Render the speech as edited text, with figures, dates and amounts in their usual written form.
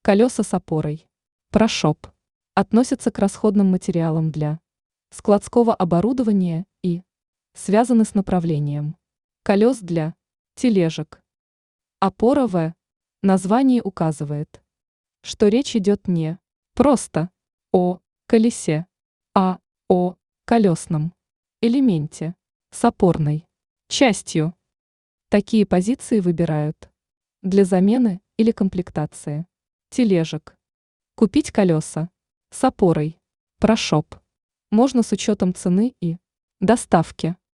Колеса с опорой. Прошоп. Относятся к расходным материалам для складского оборудования и связаны с направлением колес для тележек. Опора В. Название указывает, что речь идет не просто о колесе, а о колесном элементе с опорной частью. Такие позиции выбирают для замены или комплектации тележек. Купить колеса с опорой. Прошоп. Можно с учетом цены и доставки.